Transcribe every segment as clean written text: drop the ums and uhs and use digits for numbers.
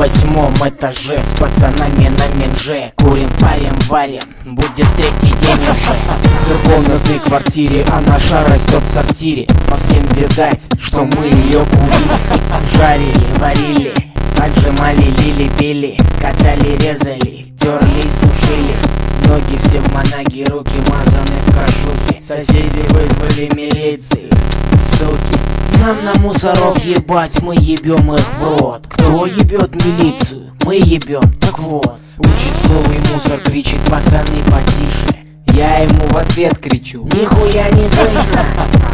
8 этаже с пацанами на менже. Курим, парим, варим, будет третий день уже. В трехкомнатной квартире, а наша растет в сортире. По всем видать, что мы ее курили. Жарили, варили, отжимали, лили, пили, катали, резали, терли, сушили. Ноги все в манаге, руки мазаны в кожухе. Соседи вызвали милицию, суки. Нам на мусоров ебать, мы ебем их в рот. Кто ебет милицию? Мы ебем, так вот. Участковый мусор кричит: пацаны, потише. Я ему в ответ кричу: нихуя не слышно.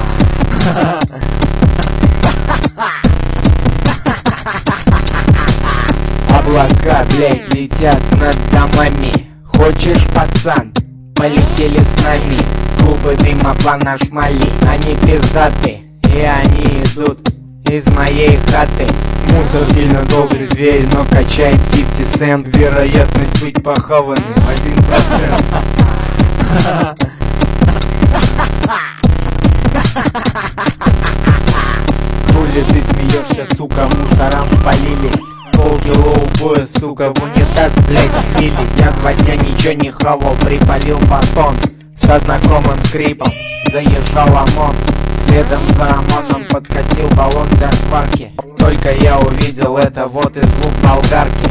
Облака, блять, летят над домами. Хочешь, пацан? Полетели с нами. Клубы дыма понашмали. Они пиздаты, и они идут из моей хаты. Мусор сильно долбит дверь, но качает 50 цент. Вероятность быть похованным 1%. Хули ты смеешься, сука, мусорам полились. Полкило убоя, сука, в унитаз, блять, слились. Я 2 дня ничего не хавал, припалил батон. Со знакомым скрипом заезжал ОМОН. Следом за ОМОНом подкатил баллон для сварки. Только я увидел это, вот и звук болгарки.